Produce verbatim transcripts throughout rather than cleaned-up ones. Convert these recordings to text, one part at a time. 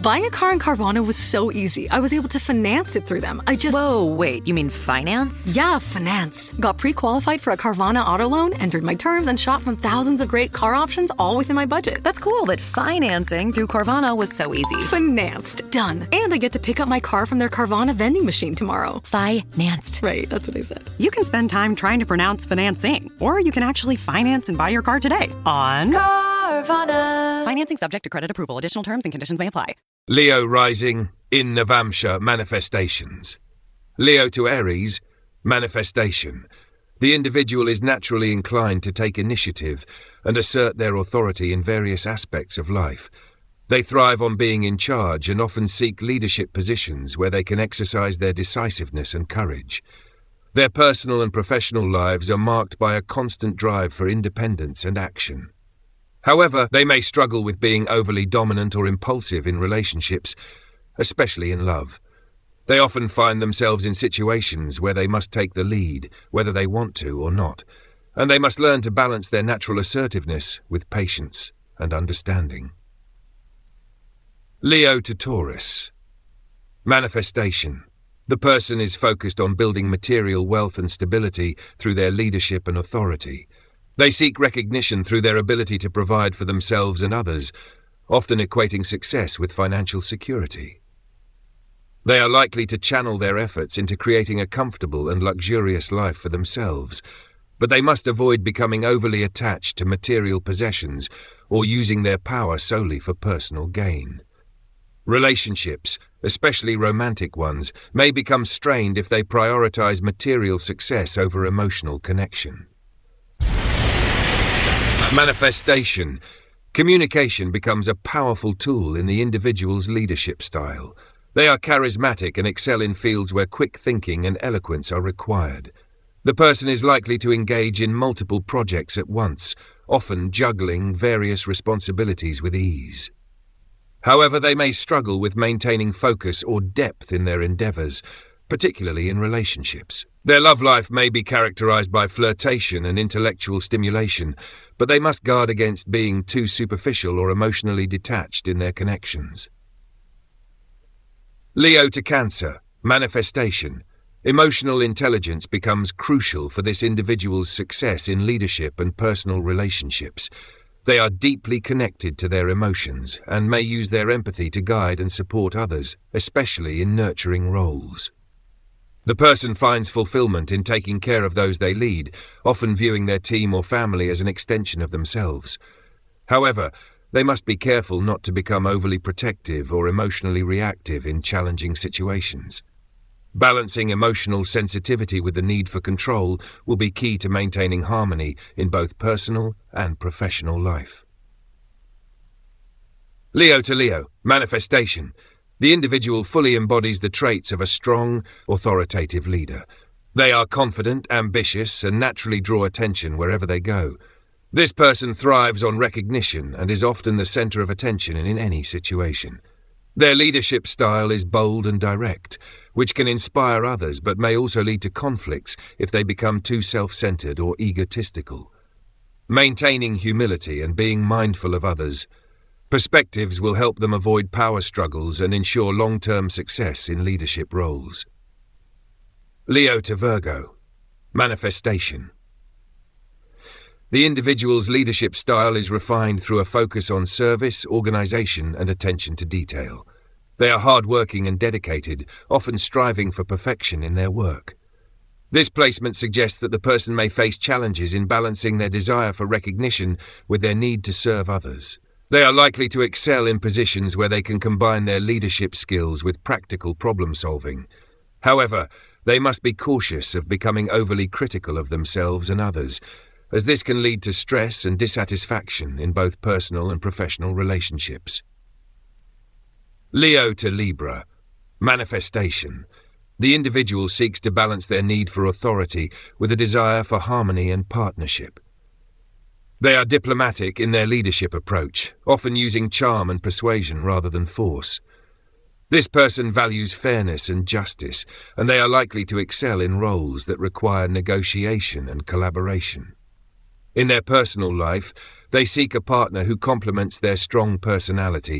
Buying a car in Carvana was so easy. I was able to finance it through them. I just... Whoa, wait, you mean finance? Yeah, finance. Got pre-qualified for a Carvana auto loan, entered my terms, and shot from thousands of great car options all within my budget. That's cool, but financing through Carvana was so easy. Financed. Done. And I get to pick up my car from their Carvana vending machine tomorrow. Financed. Right, that's what I said. You can spend time trying to pronounce financing, or you can actually finance and buy your car today on Carvana. Financing subject to credit approval. Additional terms and conditions may apply. Leo rising in Navamsha manifestations. Leo to Aries, manifestation. The individual is naturally inclined to take initiative and assert their authority in various aspects of life. They thrive on being in charge and often seek leadership positions where they can exercise their decisiveness and courage. Their personal and professional lives are marked by a constant drive for independence and action. However, they may struggle with being overly dominant or impulsive in relationships, especially in love. They often find themselves in situations where they must take the lead, whether they want to or not, and they must learn to balance their natural assertiveness with patience and understanding. Leo to Taurus. Manifestation. The person is focused on building material wealth and stability through their leadership and authority. They seek recognition through their ability to provide for themselves and others, often equating success with financial security. They are likely to channel their efforts into creating a comfortable and luxurious life for themselves, but they must avoid becoming overly attached to material possessions or using their power solely for personal gain. Relationships, especially romantic ones, may become strained if they prioritize material success over emotional connection. Manifestation. Communication becomes a powerful tool in the individual's leadership style. They are charismatic and excel in fields where quick thinking and eloquence are required. The person is likely to engage in multiple projects at once, often juggling various responsibilities with ease. However, they may struggle with maintaining focus or depth in their endeavors, particularly in relationships. Their love life may be characterized by flirtation and intellectual stimulation, but they must guard against being too superficial or emotionally detached in their connections. Leo to Cancer. Manifestation. Emotional intelligence becomes crucial for this individual's success in leadership and personal relationships. They are deeply connected to their emotions and may use their empathy to guide and support others, especially in nurturing roles. The person finds fulfillment in taking care of those they lead, often viewing their team or family as an extension of themselves. However, they must be careful not to become overly protective or emotionally reactive in challenging situations. Balancing emotional sensitivity with the need for control will be key to maintaining harmony in both personal and professional life. Leo to Leo. Manifestation. The individual fully embodies the traits of a strong, authoritative leader. They are confident, ambitious, and naturally draw attention wherever they go. This person thrives on recognition and is often the center of attention in any situation. Their leadership style is bold and direct, which can inspire others but may also lead to conflicts if they become too self-centered or egotistical. Maintaining humility and being mindful of others' perspectives will help them avoid power struggles and ensure long-term success in leadership roles. Leo to Virgo. Manifestation. The individual's leadership style is refined through a focus on service, organization, and attention to detail. They are hard-working and dedicated, often striving for perfection in their work. This placement suggests that the person may face challenges in balancing their desire for recognition with their need to serve others. They are likely to excel in positions where they can combine their leadership skills with practical problem-solving. However, they must be cautious of becoming overly critical of themselves and others, as this can lead to stress and dissatisfaction in both personal and professional relationships. Leo to Libra. Manifestation. The individual seeks to balance their need for authority with a desire for harmony and partnership. They are diplomatic in their leadership approach, often using charm and persuasion rather than force. This person values fairness and justice, and they are likely to excel in roles that require negotiation and collaboration. In their personal life, they seek a partner who complements their strong personality,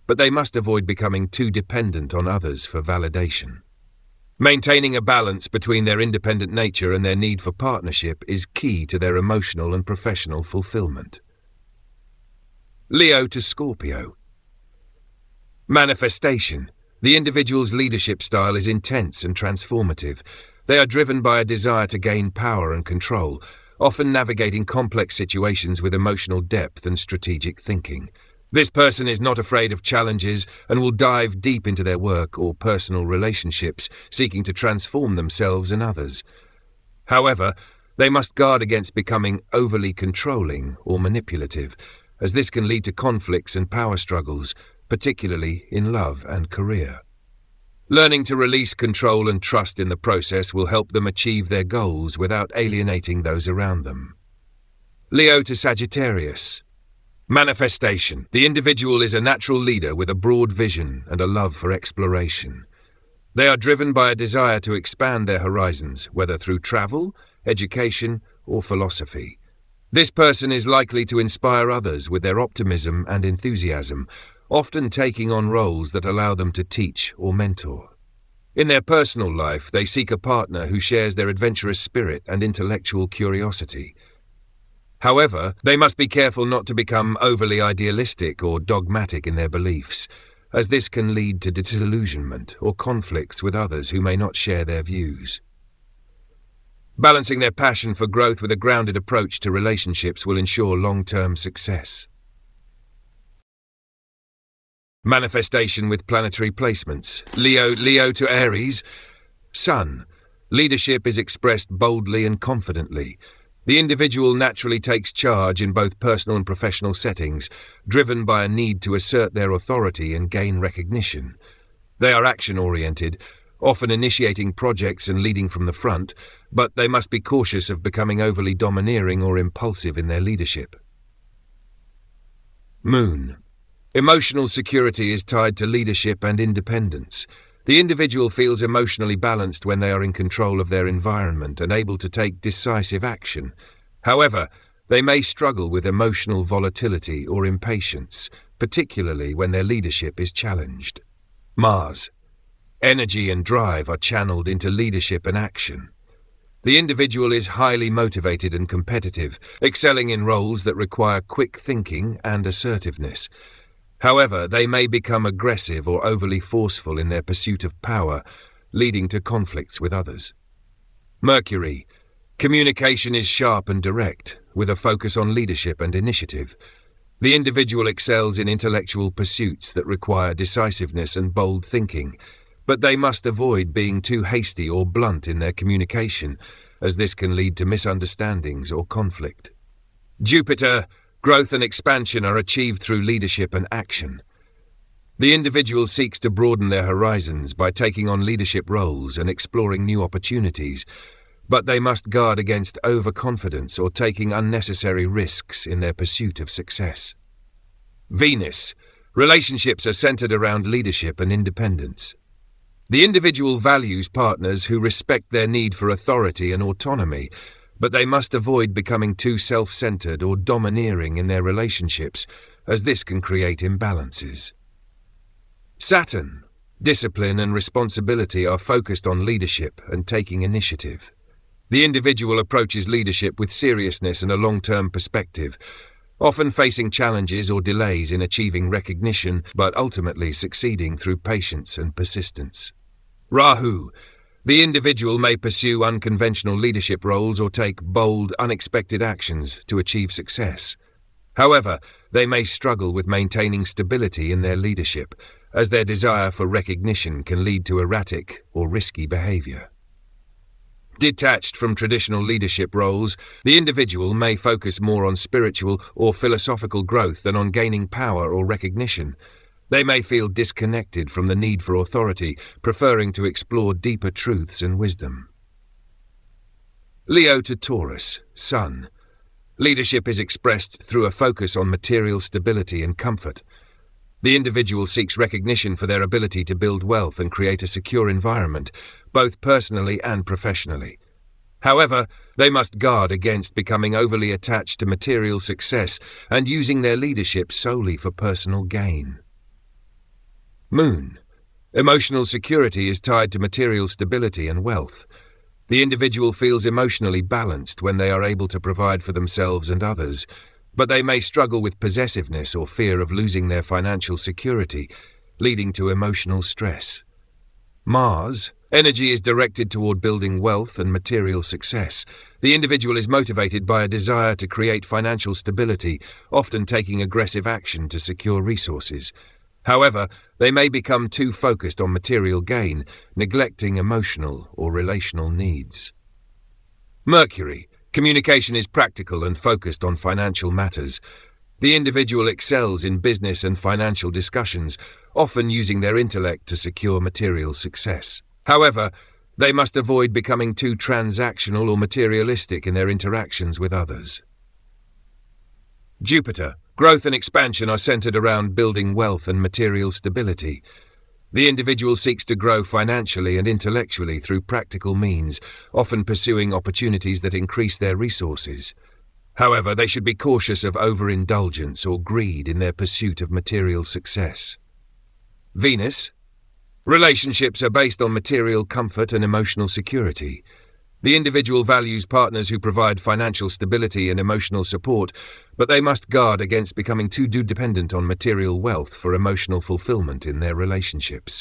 but they must avoid becoming too dependent on others for validation. Maintaining a balance between their independent nature and their need for partnership is key to their emotional and professional fulfillment. Leo to Scorpio. Manifestation. The individual's leadership style is intense and transformative. They are driven by a desire to gain power and control, often navigating complex situations with emotional depth and strategic thinking. This person is not afraid of challenges and will dive deep into their work or personal relationships, seeking to transform themselves and others. However, they must guard against becoming overly controlling or manipulative, as this can lead to conflicts and power struggles, particularly in love and career. Learning to release control and trust in the process will help them achieve their goals without alienating those around them. Leo to Sagittarius. Manifestation. The individual is a natural leader with a broad vision and a love for exploration. They are driven by a desire to expand their horizons, whether through travel, education, or philosophy. This person is likely to inspire others with their optimism and enthusiasm, often taking on roles that allow them to teach or mentor. In their personal life, they seek a partner who shares their adventurous spirit and intellectual curiosity. However, they must be careful not to become overly idealistic or dogmatic in their beliefs, as this can lead to disillusionment or conflicts with others who may not share their views. Balancing their passion for growth with a grounded approach to relationships will ensure long-term success. Manifestation with planetary placements. Leo, Leo to Aries. Sun. Leadership is expressed boldly and confidently. The individual naturally takes charge in both personal and professional settings, driven by a need to assert their authority and gain recognition. They are action-oriented, often initiating projects and leading from the front, but they must be cautious of becoming overly domineering or impulsive in their leadership. Moon. Emotional security is tied to leadership and independence. The individual feels emotionally balanced when they are in control of their environment and able to take decisive action. However, they may struggle with emotional volatility or impatience, particularly when their leadership is challenged. Mars. Energy and drive are channeled into leadership and action. The individual is highly motivated and competitive, excelling in roles that require quick thinking and assertiveness. However, they may become aggressive or overly forceful in their pursuit of power, leading to conflicts with others. Mercury. Communication is sharp and direct, with a focus on leadership and initiative. The individual excels in intellectual pursuits that require decisiveness and bold thinking, but they must avoid being too hasty or blunt in their communication, as this can lead to misunderstandings or conflict. Jupiter. Growth and expansion are achieved through leadership and action. The individual seeks to broaden their horizons by taking on leadership roles and exploring new opportunities, but they must guard against overconfidence or taking unnecessary risks in their pursuit of success. Venus. Relationships are centered around leadership and independence. The individual values partners who respect their need for authority and autonomy, but they must avoid becoming too self-centered or domineering in their relationships, as this can create imbalances. Saturn. Discipline and responsibility are focused on leadership and taking initiative. The individual approaches leadership with seriousness and a long-term perspective, often facing challenges or delays in achieving recognition, but ultimately succeeding through patience and persistence. Rahu. The individual may pursue unconventional leadership roles or take bold, unexpected actions to achieve success. However, they may struggle with maintaining stability in their leadership, as their desire for recognition can lead to erratic or risky behavior. Detached from traditional leadership roles, the individual may focus more on spiritual or philosophical growth than on gaining power or recognition. They may feel disconnected from the need for authority, preferring to explore deeper truths and wisdom. Leo to Taurus, Sun. Leadership is expressed through a focus on material stability and comfort. The individual seeks recognition for their ability to build wealth and create a secure environment, both personally and professionally. However, they must guard against becoming overly attached to material success and using their leadership solely for personal gain. Moon. Emotional security is tied to material stability and wealth. The individual feels emotionally balanced when they are able to provide for themselves and others, but they may struggle with possessiveness or fear of losing their financial security, leading to emotional stress. Mars. Energy is directed toward building wealth and material success. The individual is motivated by a desire to create financial stability, often taking aggressive action to secure resources. However, they may become too focused on material gain, neglecting emotional or relational needs. Mercury. Communication is practical and focused on financial matters. The individual excels in business and financial discussions, often using their intellect to secure material success. However, they must avoid becoming too transactional or materialistic in their interactions with others. Jupiter. Growth and expansion are centered around building wealth and material stability. The individual seeks to grow financially and intellectually through practical means, often pursuing opportunities that increase their resources. However, they should be cautious of overindulgence or greed in their pursuit of material success. Venus. Relationships are based on material comfort and emotional security. The individual values partners who provide financial stability and emotional support, but they must guard against becoming too dependent on material wealth for emotional fulfillment in their relationships.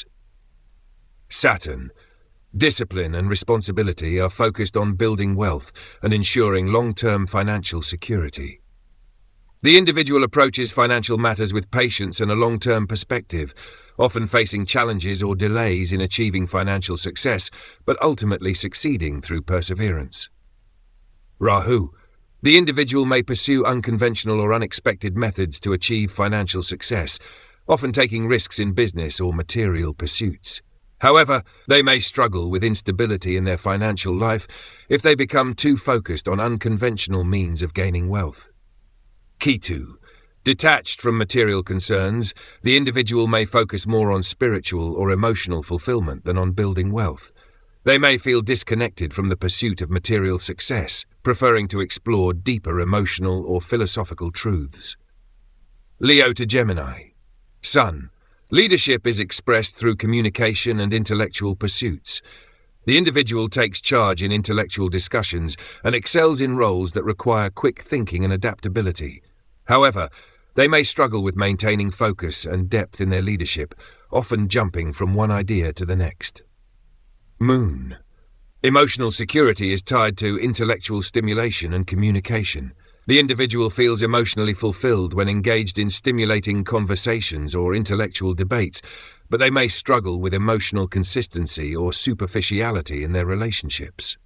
Saturn. Discipline and responsibility are focused on building wealth and ensuring long-term financial security. The individual approaches financial matters with patience and a long-term perspective, often facing challenges or delays in achieving financial success, but ultimately succeeding through perseverance. Rahu. The individual may pursue unconventional or unexpected methods to achieve financial success, often taking risks in business or material pursuits. However, they may struggle with instability in their financial life if they become too focused on unconventional means of gaining wealth. Ketu. Detached from material concerns, the individual may focus more on spiritual or emotional fulfillment than on building wealth. They may feel disconnected from the pursuit of material success, preferring to explore deeper emotional or philosophical truths. Leo to Gemini. Sun. Leadership is expressed through communication and intellectual pursuits. The individual takes charge in intellectual discussions and excels in roles that require quick thinking and adaptability. However, they may struggle with maintaining focus and depth in their leadership, often jumping from one idea to the next. Moon. Emotional security is tied to intellectual stimulation and communication. The individual feels emotionally fulfilled when engaged in stimulating conversations or intellectual debates, but they may struggle with emotional consistency or superficiality in their relationships.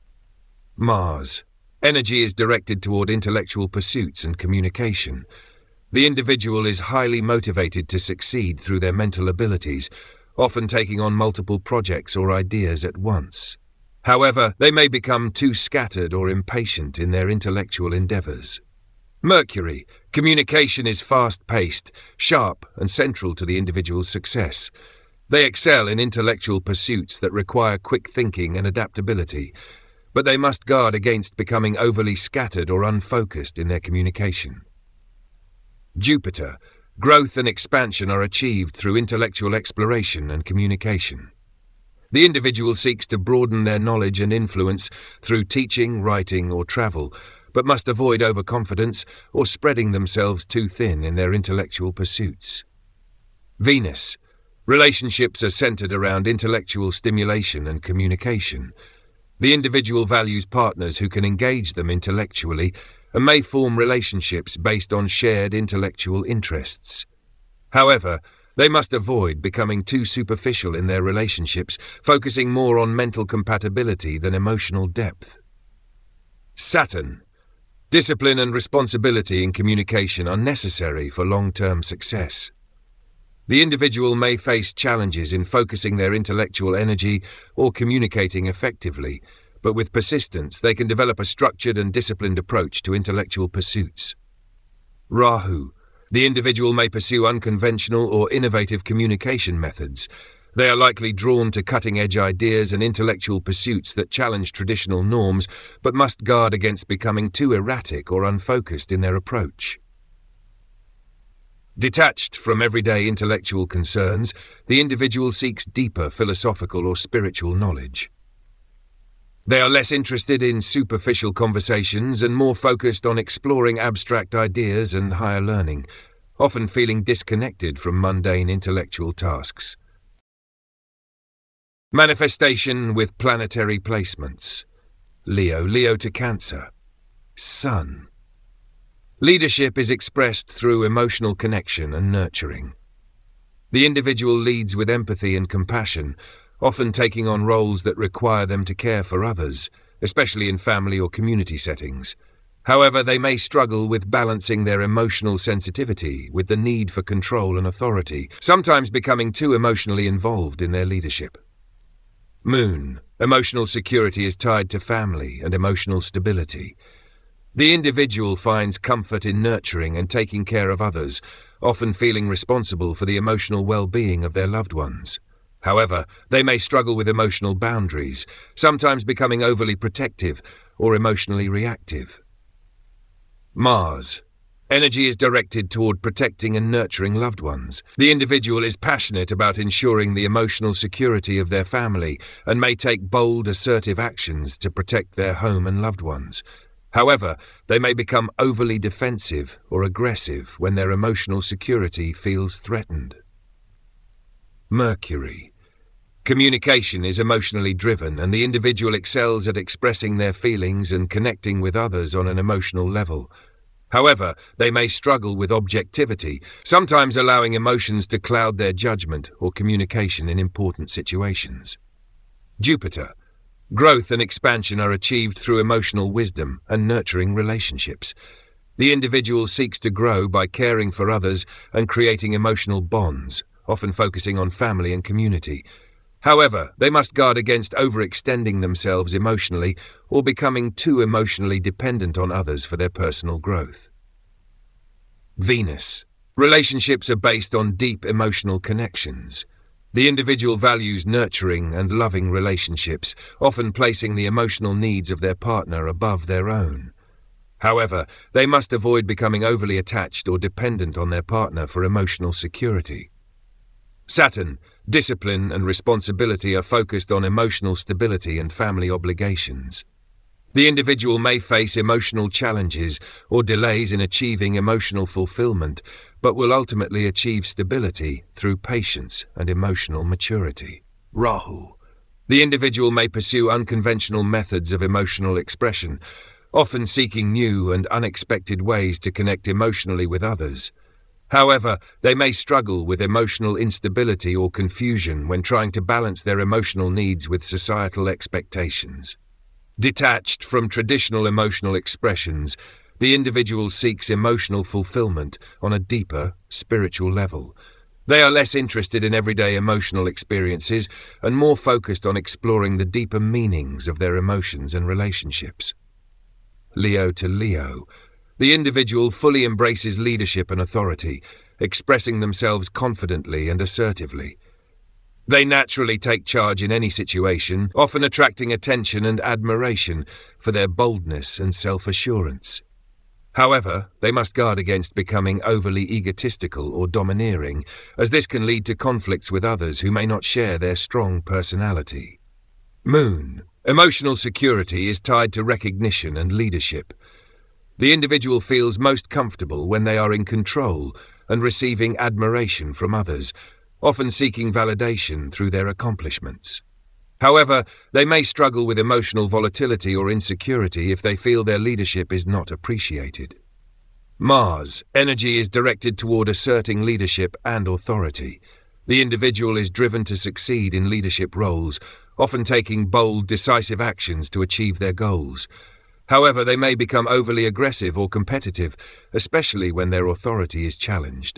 Mars. Energy is directed toward intellectual pursuits and communication. The individual is highly motivated to succeed through their mental abilities, often taking on multiple projects or ideas at once. However, they may become too scattered or impatient in their intellectual endeavors. Mercury. Communication is fast-paced, sharp, and central to the individual's success. They excel in intellectual pursuits that require quick thinking and adaptability, but they must guard against becoming overly scattered or unfocused in their communication. Jupiter. Growth and expansion are achieved through intellectual exploration and communication. The individual seeks to broaden their knowledge and influence through teaching, writing, or travel, but must avoid overconfidence or spreading themselves too thin in their intellectual pursuits. Venus. Relationships are centered around intellectual stimulation and communication. The individual values partners who can engage them intellectually and may form relationships based on shared intellectual interests. However, they must avoid becoming too superficial in their relationships, focusing more on mental compatibility than emotional depth. Saturn. Discipline and responsibility in communication are necessary for long-term success. The individual may face challenges in focusing their intellectual energy or communicating effectively, but with persistence they can develop a structured and disciplined approach to intellectual pursuits. Rahu. The individual may pursue unconventional or innovative communication methods. They are likely drawn to cutting-edge ideas and intellectual pursuits that challenge traditional norms, but must guard against becoming too erratic or unfocused in their approach. Detached from everyday intellectual concerns, the individual seeks deeper philosophical or spiritual knowledge. They are less interested in superficial conversations and more focused on exploring abstract ideas and higher learning, often feeling disconnected from mundane intellectual tasks. Manifestation with planetary placements. Leo, Leo to Cancer. Sun. Leadership is expressed through emotional connection and nurturing. The individual leads with empathy and compassion, often taking on roles that require them to care for others, especially in family or community settings. However, they may struggle with balancing their emotional sensitivity with the need for control and authority, sometimes becoming too emotionally involved in their leadership. Moon. Emotional security is tied to family and emotional stability. The individual finds comfort in nurturing and taking care of others, often feeling responsible for the emotional well-being of their loved ones. However, they may struggle with emotional boundaries, sometimes becoming overly protective or emotionally reactive. Mars. Energy is directed toward protecting and nurturing loved ones. The individual is passionate about ensuring the emotional security of their family and may take bold, assertive actions to protect their home and loved ones. However, they may become overly defensive or aggressive when their emotional security feels threatened. Mercury. Communication is emotionally driven, and the individual excels at expressing their feelings and connecting with others on an emotional level. However, they may struggle with objectivity, sometimes allowing emotions to cloud their judgment or communication in important situations. Jupiter. Growth and expansion are achieved through emotional wisdom and nurturing relationships. The individual seeks to grow by caring for others and creating emotional bonds, often focusing on family and community. However, they must guard against overextending themselves emotionally or becoming too emotionally dependent on others for their personal growth. Venus. Relationships are based on deep emotional connections. The individual values nurturing and loving relationships, often placing the emotional needs of their partner above their own. However, they must avoid becoming overly attached or dependent on their partner for emotional security. Saturn. Discipline and responsibility are focused on emotional stability and family obligations. The individual may face emotional challenges or delays in achieving emotional fulfillment, but will ultimately achieve stability through patience and emotional maturity. Rahu. The individual may pursue unconventional methods of emotional expression, often seeking new and unexpected ways to connect emotionally with others. However, they may struggle with emotional instability or confusion when trying to balance their emotional needs with societal expectations. Detached from traditional emotional expressions, the individual seeks emotional fulfillment on a deeper, spiritual level. They are less interested in everyday emotional experiences and more focused on exploring the deeper meanings of their emotions and relationships. Leo to Leo. The individual fully embraces leadership and authority, expressing themselves confidently and assertively. They naturally take charge in any situation, often attracting attention and admiration for their boldness and self-assurance. However, they must guard against becoming overly egotistical or domineering, as this can lead to conflicts with others who may not share their strong personality. Moon. Emotional security is tied to recognition and leadership. The individual feels most comfortable when they are in control and receiving admiration from others, often seeking validation through their accomplishments. However, they may struggle with emotional volatility or insecurity if they feel their leadership is not appreciated. Mars. Energy is directed toward asserting leadership and authority. The individual is driven to succeed in leadership roles, often taking bold, decisive actions to achieve their goals. However, they may become overly aggressive or competitive, especially when their authority is challenged.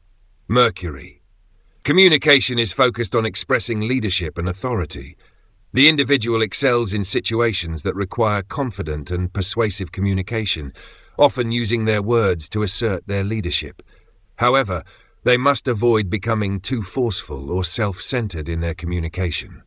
Mercury. Communication is focused on expressing leadership and authority. The individual excels in situations that require confident and persuasive communication, often using their words to assert their leadership. However, they must avoid becoming too forceful or self-centered in their communication.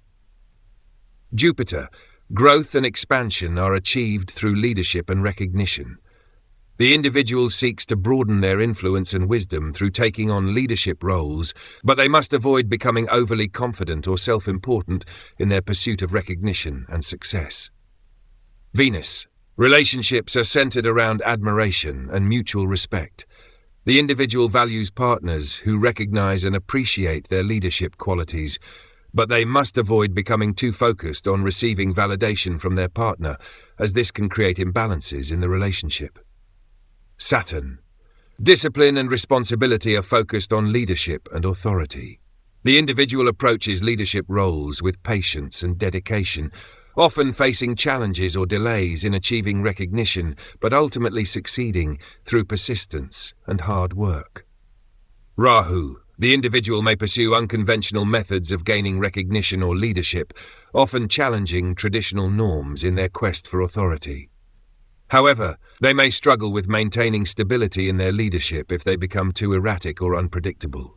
Jupiter. Growth and expansion are achieved through leadership and recognition. The individual seeks to broaden their influence and wisdom through taking on leadership roles, but they must avoid becoming overly confident or self-important in their pursuit of recognition and success. Venus. Relationships are centered around admiration and mutual respect. The individual values partners who recognize and appreciate their leadership qualities, but they must avoid becoming too focused on receiving validation from their partner, as this can create imbalances in the relationship. Saturn. Discipline and responsibility are focused on leadership and authority. The individual approaches leadership roles with patience and dedication, often facing challenges or delays in achieving recognition, but ultimately succeeding through persistence and hard work. Rahu. The individual may pursue unconventional methods of gaining recognition or leadership, often challenging traditional norms in their quest for authority. However, they may struggle with maintaining stability in their leadership if they become too erratic or unpredictable.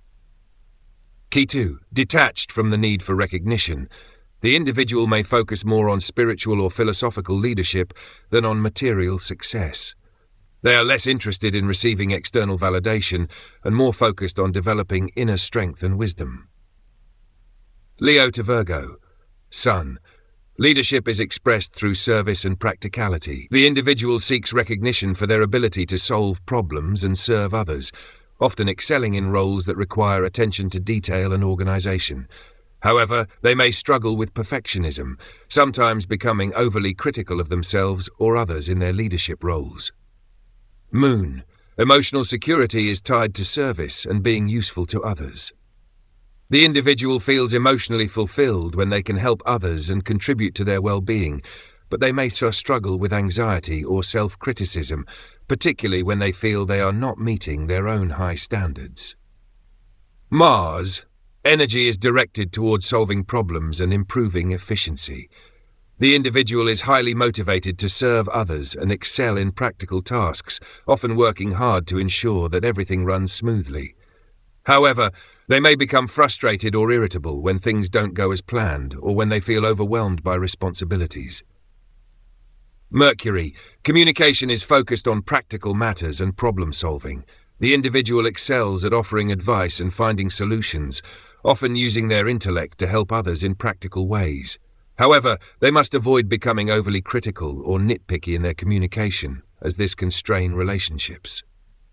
Ketu. Detached from the need for recognition, the individual may focus more on spiritual or philosophical leadership than on material success. They are less interested in receiving external validation and more focused on developing inner strength and wisdom. Leo to Virgo. Sun. Leadership is expressed through service and practicality. The individual seeks recognition for their ability to solve problems and serve others, often excelling in roles that require attention to detail and organization. However, they may struggle with perfectionism, sometimes becoming overly critical of themselves or others in their leadership roles. Moon. Emotional security is tied to service and being useful to others. The individual feels emotionally fulfilled when they can help others and contribute to their well-being, but they may struggle with anxiety or self-criticism, particularly when they feel they are not meeting their own high standards. Mars. Energy is directed towards solving problems and improving efficiency. The individual is highly motivated to serve others and excel in practical tasks, often working hard to ensure that everything runs smoothly. However, they may become frustrated or irritable when things don't go as planned or when they feel overwhelmed by responsibilities. Mercury. Communication is focused on practical matters and problem solving. The individual excels at offering advice and finding solutions, often using their intellect to help others in practical ways. However, they must avoid becoming overly critical or nitpicky in their communication, as this can strain relationships.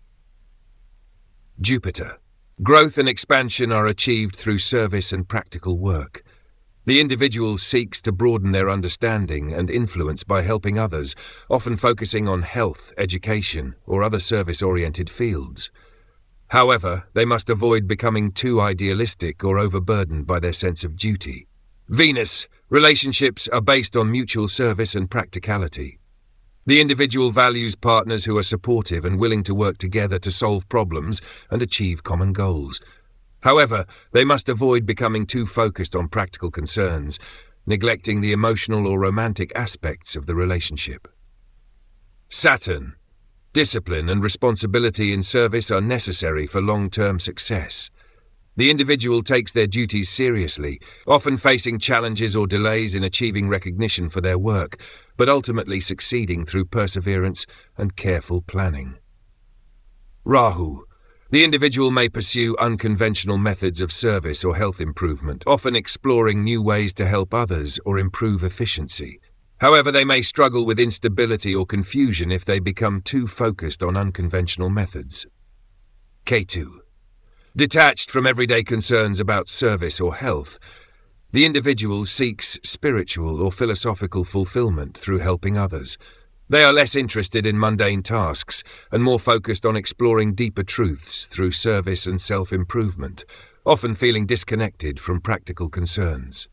Jupiter. Growth and expansion are achieved through service and practical work. The individual seeks to broaden their understanding and influence by helping others, often focusing on health, education, or other service-oriented fields. However, they must avoid becoming too idealistic or overburdened by their sense of duty. Venus. Relationships are based on mutual service and practicality. The individual values partners who are supportive and willing to work together to solve problems and achieve common goals. However, they must avoid becoming too focused on practical concerns, neglecting the emotional or romantic aspects of the relationship. Saturn. Discipline and responsibility in service are necessary for long-term success. The individual takes their duties seriously, often facing challenges or delays in achieving recognition for their work, but ultimately succeeding through perseverance and careful planning. Rahu. The individual may pursue unconventional methods of service or health improvement, often exploring new ways to help others or improve efficiency. However, they may struggle with instability or confusion if they become too focused on unconventional methods. Ketu. Detached from everyday concerns about service or health, the individual seeks spiritual or philosophical fulfillment through helping others. They are less interested in mundane tasks and more focused on exploring deeper truths through service and self-improvement, often feeling disconnected from practical concerns.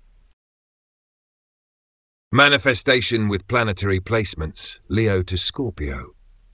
Manifestation with planetary placements, Leo to Scorpio.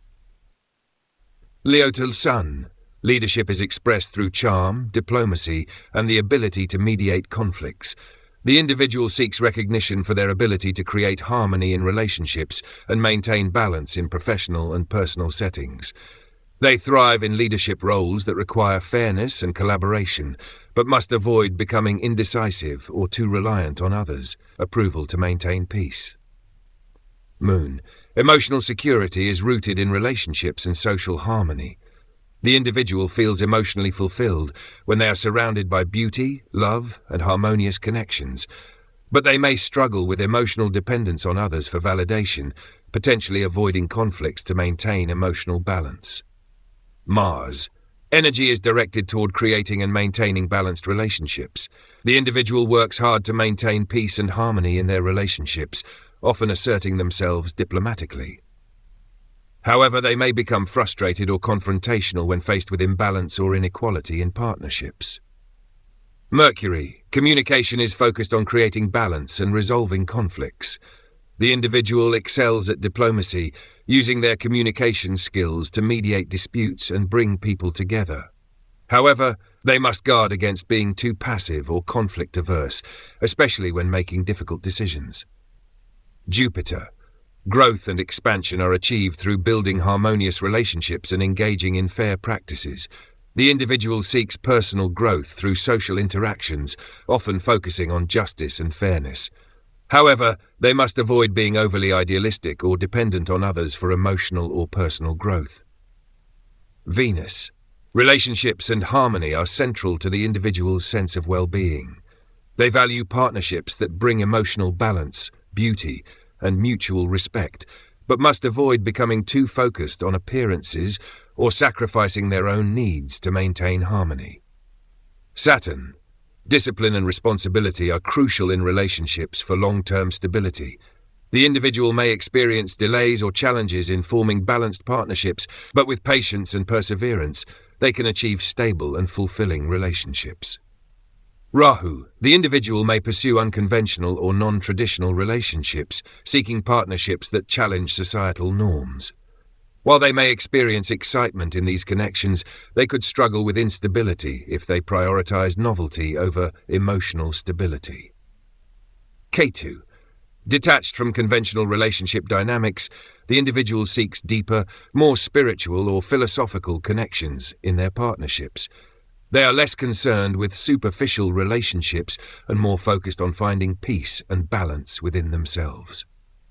Leo to Sun. Leadership is expressed through charm, diplomacy, and the ability to mediate conflicts. The individual seeks recognition for their ability to create harmony in relationships and maintain balance in professional and personal settings. They thrive in leadership roles that require fairness and collaboration, but must avoid becoming indecisive or too reliant on others' approval to maintain peace. Moon. Emotional security is rooted in relationships and social harmony. The individual feels emotionally fulfilled when they are surrounded by beauty, love, and harmonious connections, but they may struggle with emotional dependence on others for validation, potentially avoiding conflicts to maintain emotional balance. Mars. Energy is directed toward creating and maintaining balanced relationships. The individual works hard to maintain peace and harmony in their relationships, often asserting themselves diplomatically. However, they may become frustrated or confrontational when faced with imbalance or inequality in partnerships. Mercury. Communication is focused on creating balance and resolving conflicts. The individual excels at diplomacy, using their communication skills to mediate disputes and bring people together. However, they must guard against being too passive or conflict-averse, especially when making difficult decisions. Jupiter. Growth and expansion are achieved through building harmonious relationships and engaging in fair practices. The individual seeks personal growth through social interactions, often focusing on justice and fairness. However, they must avoid being overly idealistic or dependent on others for emotional or personal growth. Venus. Relationships and harmony are central to the individual's sense of well-being. They value partnerships that bring emotional balance, beauty, and mutual respect, but must avoid becoming too focused on appearances or sacrificing their own needs to maintain harmony. Saturn. Discipline and responsibility are crucial in relationships for long-term stability. The individual may experience delays or challenges in forming balanced partnerships, but with patience and perseverance, they can achieve stable and fulfilling relationships. Rahu. The individual may pursue unconventional or non-traditional relationships, seeking partnerships that challenge societal norms. While they may experience excitement in these connections, they could struggle with instability if they prioritize novelty over emotional stability. Ketu. Detached from conventional relationship dynamics, the individual seeks deeper, more spiritual or philosophical connections in their partnerships. They are less concerned with superficial relationships and more focused on finding peace and balance within themselves.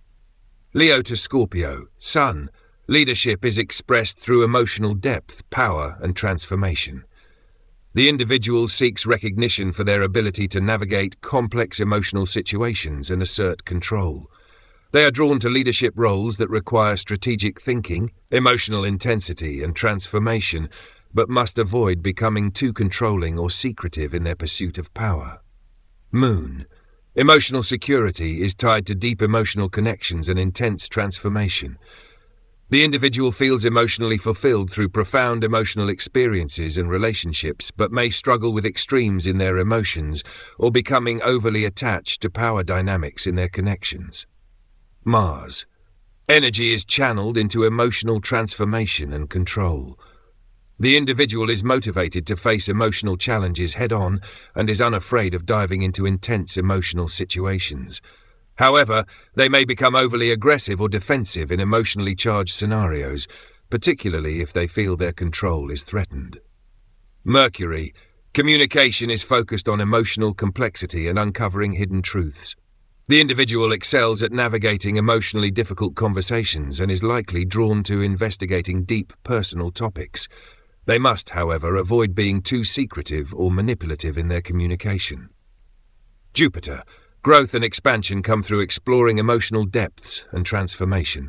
Leo to Scorpio. Sun. Leadership is expressed through emotional depth, power, and transformation. The individual seeks recognition for their ability to navigate complex emotional situations and assert control. They are drawn to leadership roles that require strategic thinking, emotional intensity, and transformation, but must avoid becoming too controlling or secretive in their pursuit of power. Moon. Emotional security is tied to deep emotional connections and intense transformation. The individual feels emotionally fulfilled through profound emotional experiences and relationships, but may struggle with extremes in their emotions or becoming overly attached to power dynamics in their connections. Mars. Energy is channeled into emotional transformation and control. The individual is motivated to face emotional challenges head-on and is unafraid of diving into intense emotional situations. However, they may become overly aggressive or defensive in emotionally charged scenarios, particularly if they feel their control is threatened. Mercury. Communication is focused on emotional complexity and uncovering hidden truths. The individual excels at navigating emotionally difficult conversations and is likely drawn to investigating deep personal topics. They must, however, avoid being too secretive or manipulative in their communication. Jupiter. Growth and expansion come through exploring emotional depths and transformation.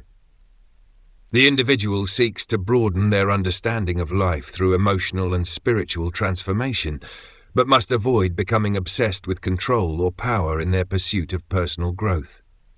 The individual seeks to broaden their understanding of life through emotional and spiritual transformation, but must avoid becoming obsessed with control or power in their pursuit of personal growth.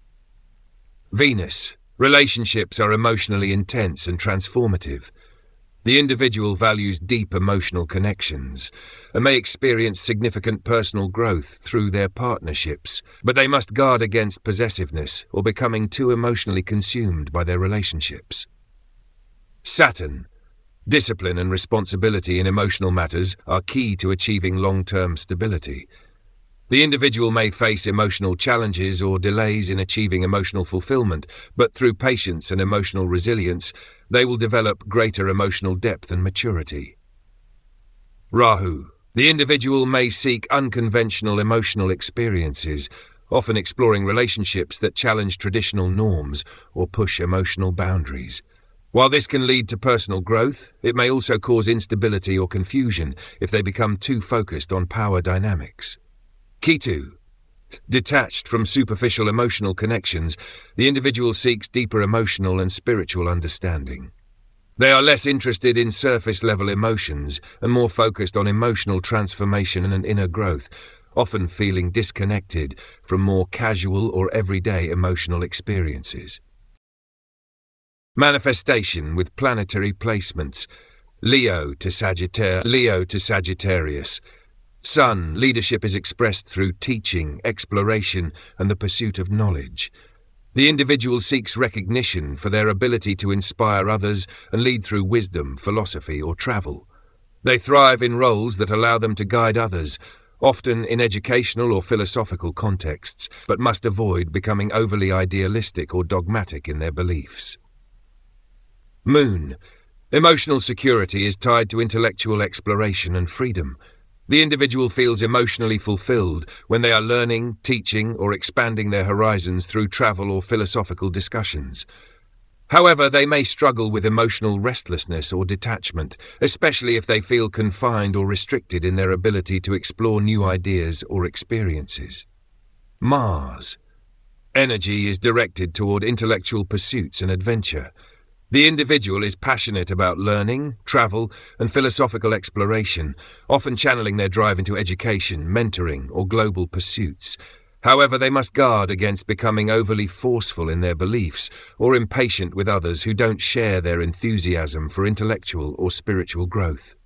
Venus. Relationships are emotionally intense and transformative. The individual values deep emotional connections and may experience significant personal growth through their partnerships, but they must guard against possessiveness or becoming too emotionally consumed by their relationships. Saturn. Discipline and responsibility in emotional matters are key to achieving long-term stability. The individual may face emotional challenges or delays in achieving emotional fulfillment, but through patience and emotional resilience, they will develop greater emotional depth and maturity. Rahu. The individual may seek unconventional emotional experiences, often exploring relationships that challenge traditional norms or push emotional boundaries. While this can lead to personal growth, it may also cause instability or confusion if they become too focused on power dynamics. Ketu. Detached from superficial emotional connections, the individual seeks deeper emotional and spiritual understanding. They are less interested in surface-level emotions and more focused on emotional transformation and inner growth, often feeling disconnected from more casual or everyday emotional experiences. Manifestation with planetary placements. Leo to Sagittarius. Leo to Sagittarius. Sun, leadership is expressed through teaching, exploration, and the pursuit of knowledge. The individual seeks recognition for their ability to inspire others and lead through wisdom, philosophy, or travel. They thrive in roles that allow them to guide others, often in educational or philosophical contexts, but must avoid becoming overly idealistic or dogmatic in their beliefs. Moon. Emotional security is tied to intellectual exploration and freedom. The individual feels emotionally fulfilled when they are learning, teaching, or expanding their horizons through travel or philosophical discussions. However, they may struggle with emotional restlessness or detachment, especially if they feel confined or restricted in their ability to explore new ideas or experiences. Mars. Energy is directed toward intellectual pursuits and adventure. The individual is passionate about learning, travel, and philosophical exploration, often channeling their drive into education, mentoring, or global pursuits. However, they must guard against becoming overly forceful in their beliefs or impatient with others who don't share their enthusiasm for intellectual or spiritual growth.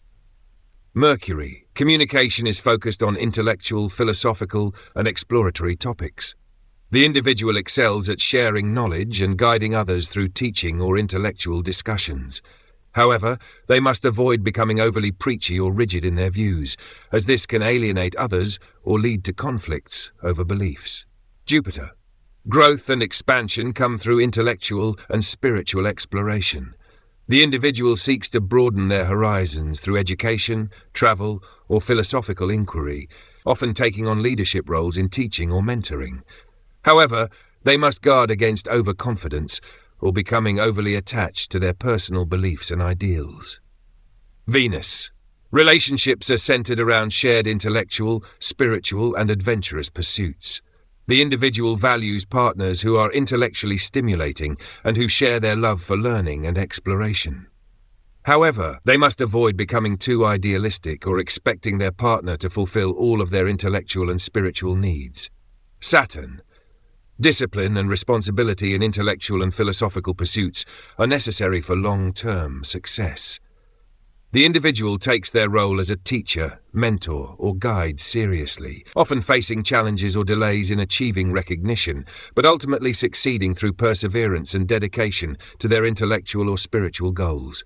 Mercury. Communication is focused on intellectual, philosophical, and exploratory topics. The individual excels at sharing knowledge and guiding others through teaching or intellectual discussions. However, they must avoid becoming overly preachy or rigid in their views, as this can alienate others or lead to conflicts over beliefs. Jupiter. Growth and expansion come through intellectual and spiritual exploration. The individual seeks to broaden their horizons through education, travel, or philosophical inquiry, often taking on leadership roles in teaching or mentoring. However, they must guard against overconfidence or becoming overly attached to their personal beliefs and ideals. Venus. Relationships are centered around shared intellectual, spiritual, and adventurous pursuits. The individual values partners who are intellectually stimulating and who share their love for learning and exploration. However, they must avoid becoming too idealistic or expecting their partner to fulfill all of their intellectual and spiritual needs. Saturn. Discipline and responsibility in intellectual and philosophical pursuits are necessary for long-term success. The individual takes their role as a teacher, mentor, or guide seriously, often facing challenges or delays in achieving recognition, but ultimately succeeding through perseverance and dedication to their intellectual or spiritual goals.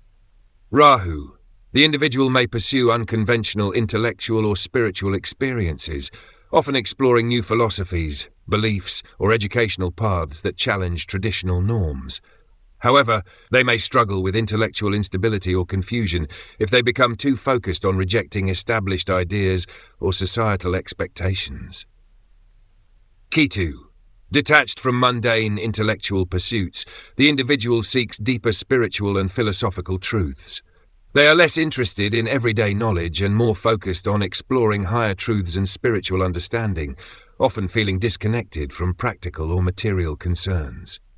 Rahu. The individual may pursue unconventional intellectual or spiritual experiences, often exploring new philosophies, beliefs, or educational paths that challenge traditional norms. However, they may struggle with intellectual instability or confusion if they become too focused on rejecting established ideas or societal expectations. Ketu. Detached from mundane intellectual pursuits, the individual seeks deeper spiritual and philosophical truths. They are less interested in everyday knowledge and more focused on exploring higher truths and spiritual understanding, often feeling disconnected from practical or material concerns.